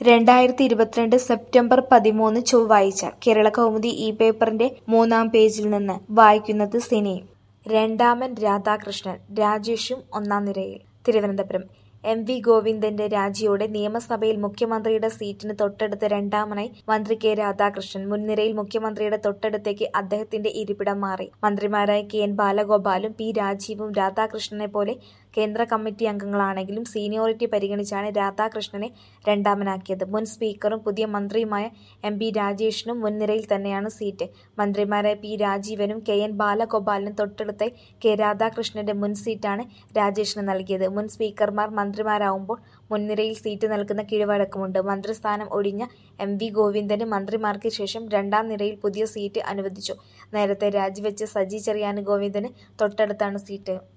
2022 September 13 ചൊവ്വാഴ്ച കേരളകൗമുദി പേപ്പറിന്റെ 3-ാം പേജിൽ നിന്ന് വായിക്കുന്നത് സിനി. രണ്ടാമൻ രാധാകൃഷ്ണൻ, രാജേഷും ഒന്നാം നിരയിൽ. തിരുവനന്തപുരം. എം.വി. ഗോവിന്ദന്റെ രാജിയോടെ നിയമസഭയിൽ മുഖ്യമന്ത്രിയുടെ സീറ്റിന് തൊട്ടടുത്ത് രണ്ടാമനായി മന്ത്രി കെ. രാധാകൃഷ്ണൻ. മുൻനിരയിൽ മുഖ്യമന്ത്രിയുടെ തൊട്ടടുത്തേക്ക് അദ്ദേഹത്തിന്റെ ഇരിപ്പിടം മാറി. മന്ത്രിമാരായ കെ.എൻ. ബാലഗോപാലും പി. രാജീവും രാധാകൃഷ്ണനെപ്പോലെ കേന്ദ്ര കമ്മിറ്റി അംഗങ്ങളാണെങ്കിലും സീനിയോറിറ്റി പരിഗണിച്ചാണ് രാധാകൃഷ്ണനെ രണ്ടാമനാക്കിയത്. മുൻ സ്പീക്കറും പുതിയ മന്ത്രിയുമായ എം.പി. രാജേഷിനും മുൻനിരയിൽ തന്നെയാണ് സീറ്റ്. മന്ത്രിമാരായ പി. രാജീവനും കെ.എൻ. ബാലഗോപാലിനും തൊട്ടടുത്തായി കെ. രാധാകൃഷ്ണന്റെ മുൻ സീറ്റാണ് രാജേഷിന് നൽകിയത്. മുൻ സ്പീക്കർമാർ മന്ത്രിമാരാവുമ്പോൾ മുൻനിരയിൽ സീറ്റ് നൽകുന്ന കീഴ്വഴക്കമുണ്ട്. മന്ത്രിസ്ഥാനം ഒഴിഞ്ഞ എം.വി. ഗോവിന്ദന് മന്ത്രിമാർക്ക് ശേഷം രണ്ടാം നിരയിൽ പുതിയ സീറ്റ് അനുവദിച്ചു. നേരത്തെ രാജിവെച്ച സജി ചെറിയാന് ഗോവിന്ദന് തൊട്ടടുത്താണ് സീറ്റ്.